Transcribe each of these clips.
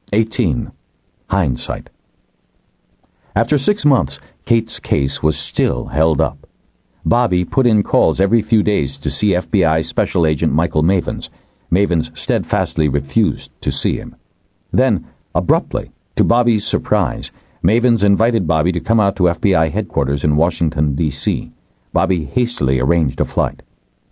18. Hindsight. After 6 months, Kate's case was still held up. Bobby put in calls every few days to see FBI Special Agent Michael Mavens. Mavens steadfastly refused to see him. Then, abruptly, to Bobby's surprise, Mavens invited Bobby to come out to FBI headquarters in Washington, D.C. Bobby hastily arranged a flight.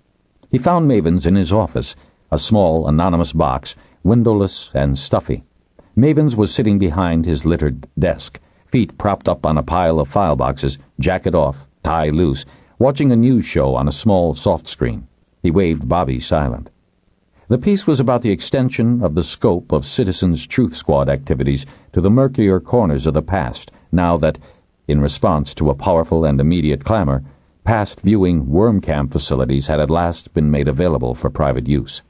He found Mavens in his office, a small, anonymous box, windowless and stuffy. Mavens was sitting behind his littered desk, feet propped up on a pile of file boxes, jacket off, tie loose, watching a news show on a small soft screen. He waved Bobby silent. The piece was about the extension of the scope of Citizens Truth Squad activities to the murkier corners of the past, now that, in response to a powerful and immediate clamor, past viewing worm camp facilities had at last been made available for private use.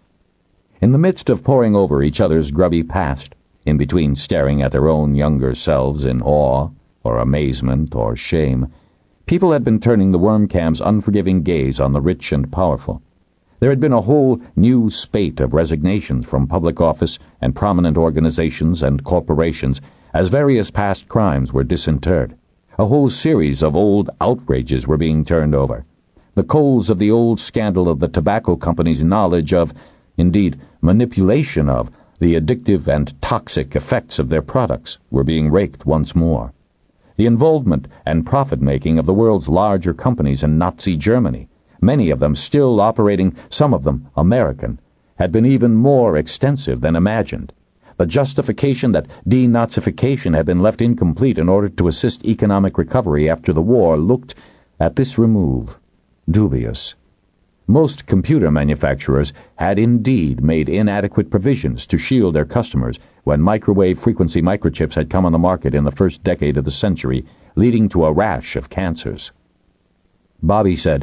In the midst of poring over each other's grubby past, in between staring at their own younger selves in awe, or amazement, or shame, people had been turning the worm camp's unforgiving gaze on the rich and powerful. There had been a whole new spate of resignations from public office and prominent organizations and corporations as various past crimes were disinterred. A whole series of old outrages were being turned over. The coals of the old scandal of the tobacco company's knowledge of, indeed manipulation of, the addictive and toxic effects of their products were being raked once more. The involvement and profit-making of the world's larger companies in Nazi Germany, many of them still operating, some of them American, had been even more extensive than imagined. The justification that denazification had been left incomplete in order to assist economic recovery after the war looked, at this remove, dubious. Most computer manufacturers had indeed made inadequate provisions to shield their customers when microwave frequency microchips had come on the market in the first decade of the century, leading to a rash of cancers. Bobby said,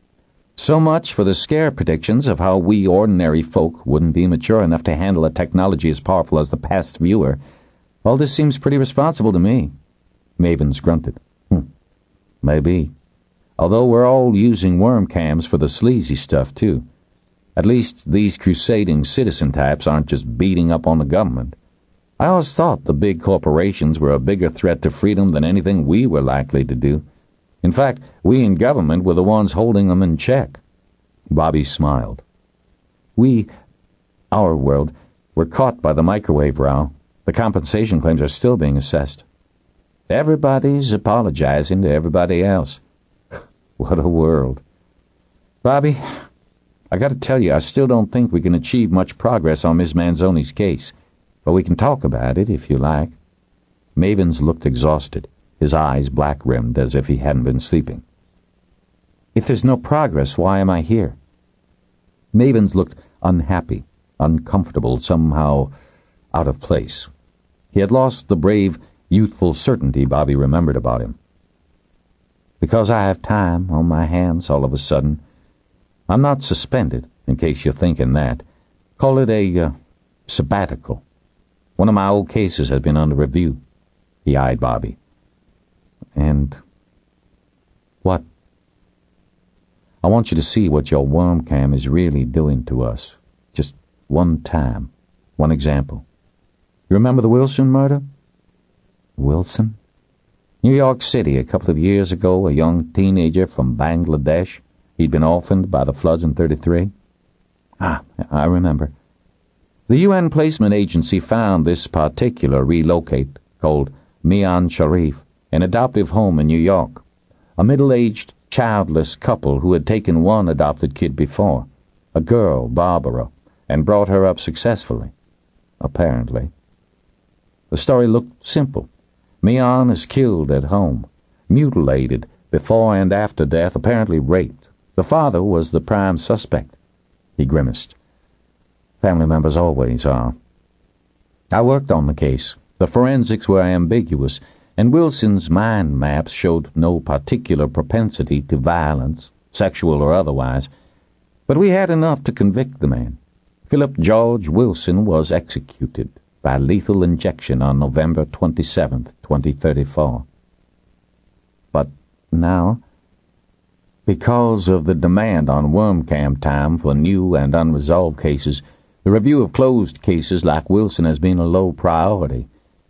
"So much for the scare predictions of how we ordinary folk wouldn't be mature enough to handle a technology as powerful as the past viewer. All this seems pretty responsible to me." Mavens grunted. Maybe. Although we're all using worm cams for the sleazy stuff, too. At least these crusading citizen types aren't just beating up on the government. I always thought the big corporations were a bigger threat to freedom than anything we were likely to do. In fact, we in government were the ones holding them in check. Bobby smiled. Our world, were caught by the microwave row. The compensation claims are still being assessed. Everybody's apologizing to everybody else. What a world. Bobby, I gotta tell you, I still don't think we can achieve much progress on Miss Manzoni's case, but we can talk about it if you like. Mavens looked exhausted, his eyes black-rimmed as if he hadn't been sleeping. If there's no progress, why am I here? Mavens looked unhappy, uncomfortable, somehow out of place. He had lost the brave, youthful certainty Bobby remembered about him. Because I have time on my hands all of a sudden. I'm not suspended, in case you're thinking that. Call it a sabbatical. One of my old cases has been under review. He eyed Bobby. And what? I want you to see what your worm cam is really doing to us. Just one time. One example. You remember the Wilson murder? Wilson? New York City, a couple of years ago, a young teenager from Bangladesh. He'd been orphaned by the floods in 1933. I remember. The UN Placement Agency found this particular relocate, called Mian Sharif, an adoptive home in New York. A middle-aged, childless couple who had taken one adopted kid before, a girl, Barbara, and brought her up successfully, apparently. The story looked simple. Mian is killed at home, mutilated before and after death, apparently raped. The father was the prime suspect. He grimaced. Family members always are. I worked on the case. The forensics were ambiguous, and Wilson's mind maps showed no particular propensity to violence, sexual or otherwise. But we had enough to convict the man. Philip George Wilson was executed by lethal injection on November 27th, 2034. But now, because of the demand on worm cam time for new and unresolved cases, The review of closed cases like Wilson has been a low priority.